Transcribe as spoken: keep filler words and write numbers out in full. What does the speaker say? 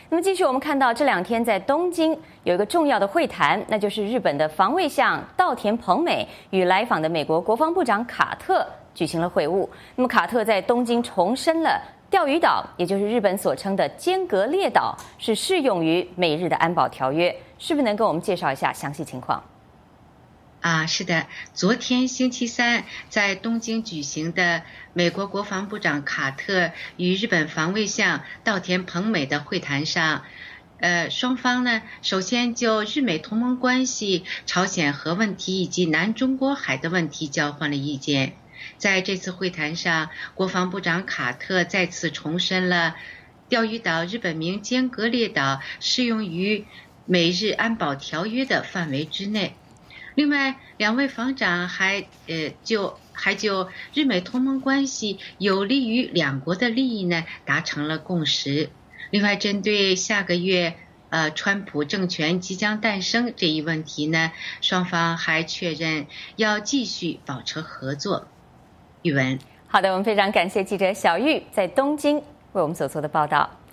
那么继续，我们看到这两天在东京有一个重要的会谈，那就是日本的防卫相稻田朋美与来访的美国国防部长卡特举行了会晤。那么卡特在东京重申了钓鱼岛，也就是日本所称的尖阁列岛，是适用于美日的安保条约。是不是能跟我们介绍一下详细情况？ 啊，是的，昨天星期三在东京举行的美国国防部长卡特与日本防卫相稻田朋美的会谈上，呃，双方呢首先就日美同盟关系、朝鲜核问题以及南中国海的问题交换了意见。在这次会谈上，国防部长卡特再次重申了钓鱼岛日本名尖阁列岛适用于美日安保条约的范围之内。另外，两位防长还呃就还就日美同盟关系有利于两国的利益呢达成了共识。另外，针对下个月呃川普政权即将诞生这一问题呢，双方还确认要继续保持合作。玉文， 好的，我们非常感谢记者小玉在东京为我们所做的报道。